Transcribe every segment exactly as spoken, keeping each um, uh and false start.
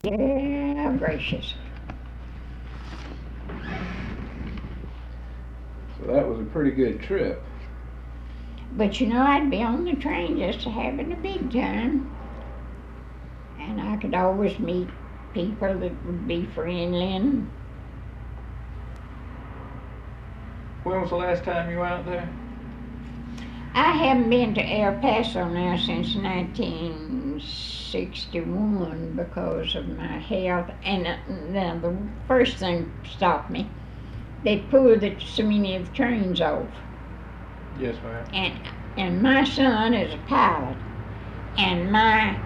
Yeah, gracious. So that was a pretty good trip. But you know, I'd be on the train just having a big time. And I could always meet people that would be friendly. And When was the last time you were out there? I haven't been to El Paso now since nineteen sixty-one because of my health. And uh, now the first thing stopped me. They pulled the, so many of the trains off. Yes, ma'am. And, and my son is a pilot. And my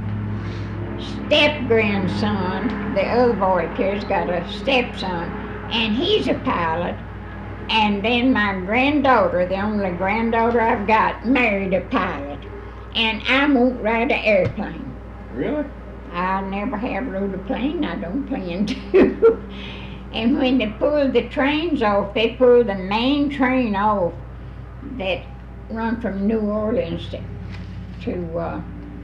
step-grandson, the other boy here's got a stepson, and he's a pilot. And then my granddaughter, the only granddaughter I've got, married a pilot. And I won't ride an airplane. Really? I never have rode a plane. I don't plan to. And when they pulled the trains off, they pulled the main train off that run from New Orleans to to, uh,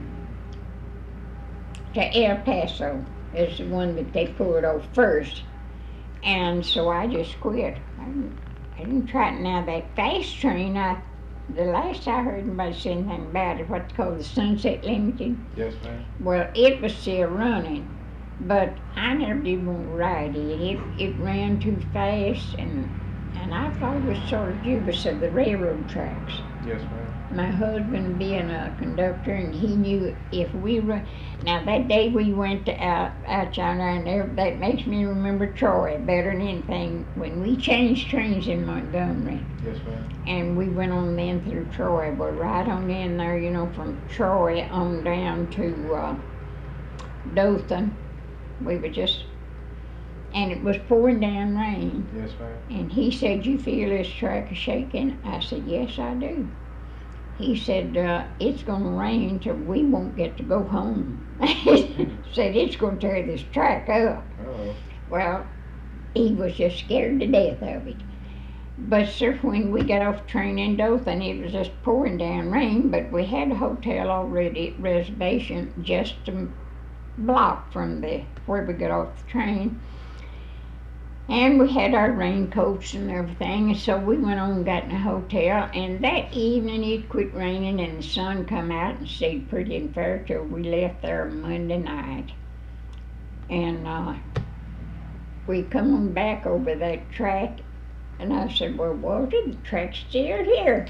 to El Paso. Is the one that they pulled off first. And so I just quit. I didn't, I didn't try it. Now that fast train, I the last I heard anybody say anything about it, what's called the Sunset Limited. Yes, ma'am. Well, it was still running, but I never did want to ride it. It it ran too fast, and and I thought it was sort of dubious of the railroad tracks. Yes, ma'am. My husband being a conductor, and he knew if we run. Now that day we went to out out yonder, and there, that makes me remember Troy better than anything. When we changed trains in Montgomery, Yes, ma'am. and we went on then through Troy. Well, right on in there, you know, from Troy on down to uh, Dothan. We were just, and it was pouring down rain. Yes, ma'am. And he said, "You feel this track a shaking?" I said, "Yes, I do." He said, uh, "It's going to rain till we won't get to go home." Said, "It's going to tear this track up." Uh-oh. Well, he was just scared to death of it. But sir, when we got off the train in Dothan, it was just pouring down rain, but we had a hotel already at reservation just a block from the where we got off the train. And we had our raincoats and everything, and so we went on and got in a hotel, and that evening it quit raining and the sun come out and stayed pretty and fair till we left there Monday night. And uh, we come on back over that track, and I said, "Well, Walter, the track's still here."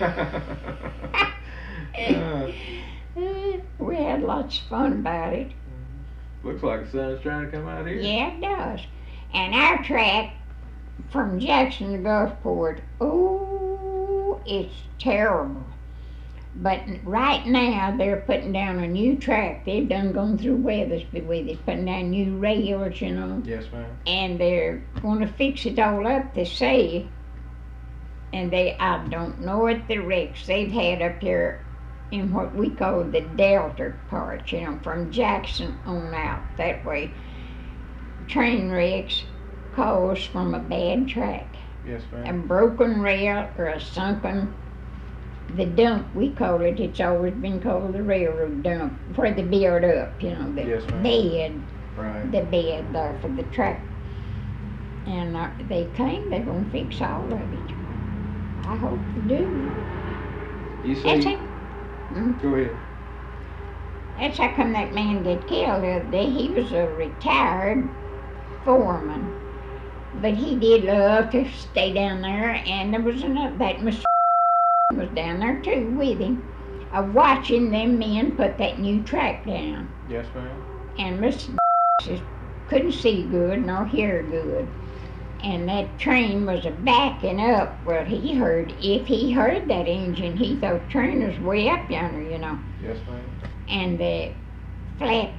Uh, We had lots of fun about it. Looks like the sun's trying to come out here. Yeah, it does. And our track from Jackson to Gulfport, oh, it's terrible. But right now they're putting down a new track. They've done gone through Weathersby with it, putting down new rails, you know. Yes, ma'am. And they're going to fix it all up, they say. And they, I don't know what the wrecks they've had up here in what we call the Delta part, you know, from Jackson on out that way. Train wrecks caused from a bad track. Yes, A ma'am. broken rail or a sunken, the dump we call it, it's always been called the railroad dump, where they build up, you know, the Yes, ma'am. bed, Right. the bed there for the track. And uh, they claim they're gonna fix all of it. I hope they do. You That's see, it. Mm. go ahead. That's how come that man got killed the other day. He was a retired foreman, but he did love to stay down there, and there was another, that Mister was down there too with him, uh, watching them men put that new track down. Yes, ma'am. And Mister just couldn't see good nor hear good. And that train was a backing up. Well, he heard, if he heard that engine, he thought the train was way up yonder, you know. Yes, ma'am. And the flat